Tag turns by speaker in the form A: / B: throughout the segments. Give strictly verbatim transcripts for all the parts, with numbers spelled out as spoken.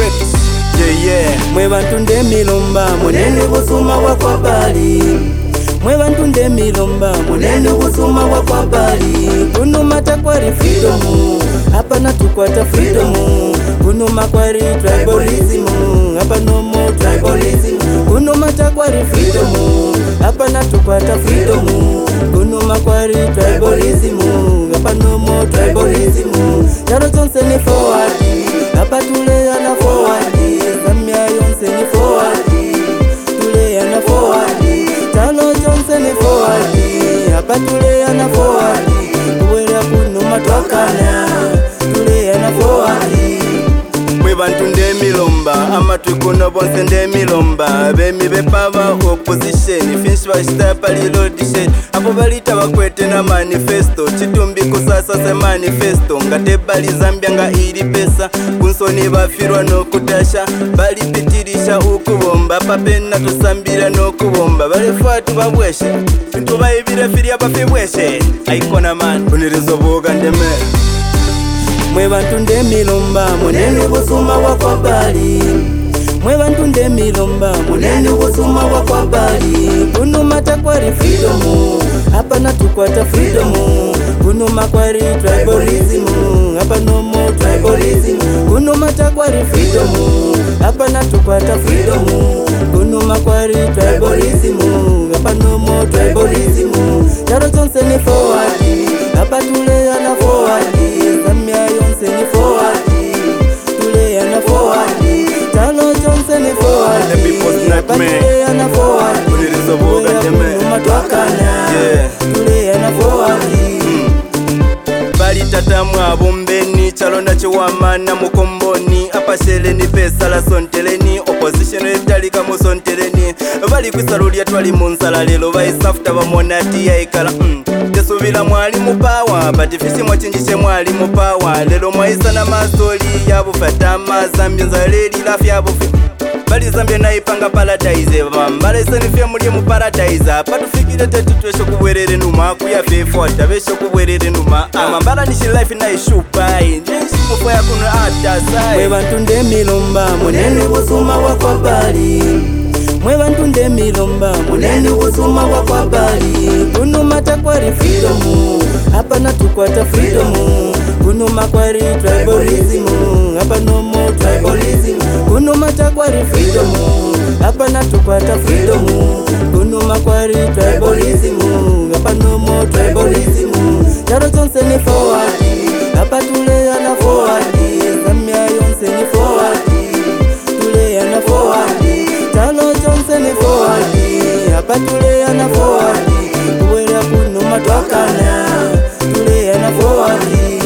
A: great. Yeah, yeah.
B: Mwe bantu nde milomba munene busuma wakwa bali. Mwe bantu nde milomba munene busuma wakwa bali. Kuno matakwari freedom, hapa na tukwata freedom. Kuno makwari tribalism, hapa no more tribalism. Kuno matakwari freedom, hapa na tukwata freedom. Kuno makwari tribalism, hapa no more tribalism. Yaro tonse ni forward, hapa tule ana forward. Samia yonse ni forward, tule ana forward. Talo tonse ni forward, hapa tule ana forward. Kuwera kuno matwakana, tule ana forward.
A: Mwe bantu nde milomba amatu kuno bonse nde milomba bemi bepava opposition finish bashita pali loadished abo balita bakwete na manifesto chitumbi kusasa se manifesto ngate bali Zambia nga iri pesa kunsoni bafirwa no kutasha bali pitirisha ukubomba papena tusambira no kubomba bale fatu babweshe bintu bayibire firia bafibweshe aikona man unirizo boga ndeme.
B: Mwe bantu nde milomba munene busuma wakwa bali. Mwe bantu nde milomba munene busuma wakwa bali. Kuno matakwari freedom, hapa na tukwata freedom. Kuno makwari tribalism, hapa no more tribalism. Kuno matakwari freedom, hapa na tukwata freedom. Kuno makwari tribalism, hapa no more tribalism. Yaro tonse ni forward, hapa tule ana forward. Samia yonse ni forward, tule ana forward. Talo tonse ni forward, hapa tule ana forward.
A: Unirizo boga ndeme
B: matwakana, tule ana forward.
A: Bali tatamu abombeni chalonda chiwamana mukomboni apashele ni pesa la sonteleni opposition etali kama sonteleni bali kwisalulia twali munsala lelo baisafta bamonati yaikala mm. Tesubila mwali mupawa but fisi mwachinjishe mwali mupawa lelo mwaisa na masoli yabo fatama Zambia nzaleli lafi yabo bali Zambia naipanga paradise bambale senifye muli mu paradise patufikire tetutwesho kubwerere numa kuya fefo tabesho kubwerere numa amambala nishi life na ishupa ndishi mufo ya kuno ata sai.
B: Mwe bantu nde milomba munene busuma wakwa bali. Mwe bantu nde milomba munene busuma wakwa bali. Kuno matakwari freedom, hapa na tukwata freedom. Kuno makwari tribalism, hapa no more tribalism. Kuno matakwari freedom, hapa na tukwata freedom. Kuno makwari tribalism, hapa no more tribalism. Yaro tonse ni forward, hapa tule ana forward. Samia yonse ni forward, tule ana forward. Talo tonse ni forward, hapa tule ana forward. Kuwera kuno matwakana, tule ana forward.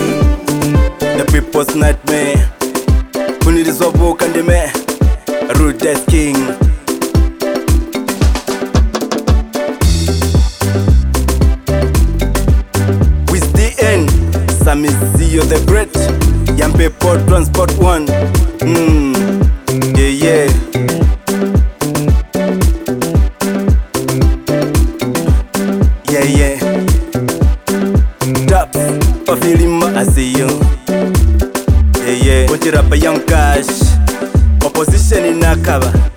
A: The people's nightmare kunirizo boka ndeme rudest king. With the end Samizio the great Yampe Port Transport one. Mm. Yeah, yeah. Yeah, yeah. Taps Pafilima I see you. Yeah, yeah. Put it up a young cash. Opposition in Nakaba.